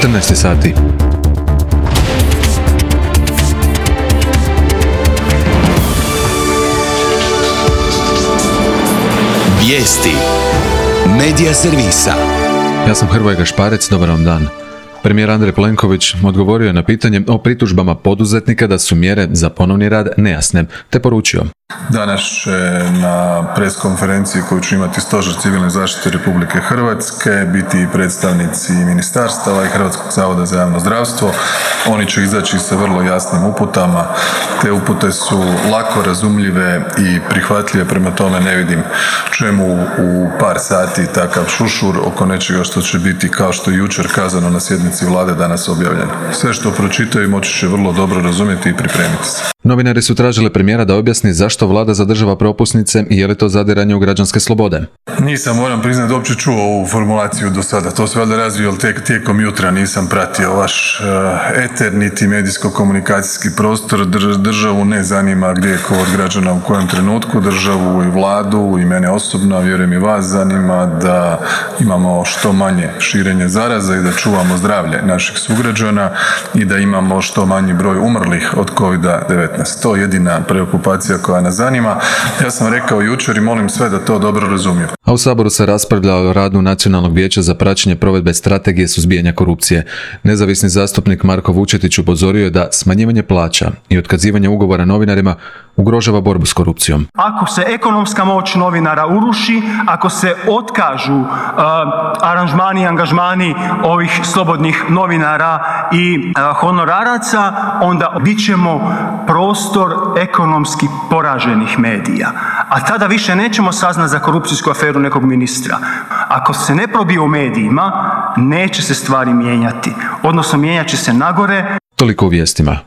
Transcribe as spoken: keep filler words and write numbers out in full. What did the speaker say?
četrnaest sati. Vijesti Medija servisa. Ja sam Hrvoje Gašparec, dobar vam dan. Premijer Andrej Plenković odgovorio je na pitanje o pritužbama poduzetnika da su mjere za ponovni rad nejasne, te poručio: Danas će na preskonferenciji koju će imati Stožer civilne zaštite Republike Hrvatske biti i predstavnici ministarstava i Hrvatskog zavoda za javno zdravstvo. Oni će izaći sa vrlo jasnim uputama. Te upute su lako razumljive i prihvatljive, prema tome ne vidim čemu u par sati takav šušur oko nečega što će biti, kao što je jučer kazano na sjednici Vlade, danas objavljeno. Sve što pročitaju moći će vrlo dobro razumjeti i pripremiti se. Novinari su tražili premijera da objasni zašto vlada zadržava propusnice i je li to zadiranje u građanske slobode. Nisam, moram priznati, uopće čuo ovu formulaciju do sada. To se valjda razvio tek tijekom jutra, nisam pratio vaš uh, eter niti medijsko-komunikacijski prostor. Državu ne zanima gdje je ko od građana u kojem trenutku. Državu i vladu i mene osobno, a vjerujem i vas, zanima da imamo što manje širenje zaraza i da čuvamo zdravlje naših sugrađana i da imamo što manji broj umrlih od kovid devetnaest. To je jedina preokupacija koja nas zanima. Ja sam rekao jučer i molim sve da to dobro razumiju. A u Saboru se raspravlja o radu Nacionalnog vijeća za praćenje provedbe strategije suzbijanja korupcije. Nezavisni zastupnik Marko Vučetić upozorio je da smanjivanje plaća i otkazivanje ugovora novinarima ugrožava borbu s korupcijom. Ako se ekonomska moć novinara uruši, ako se otkažu uh, aranžmani i angažmani ovih slobodnih novinara i uh, honoraraca, onda bit ćemo prostor ekonomski poraženih medija. A tada više nećemo saznati za korupcijsku aferu nekog ministra. Ako se ne probije u medijima, neće se stvari mijenjati. Odnosno, mijenjat će se nagore. Toliko u vijestima.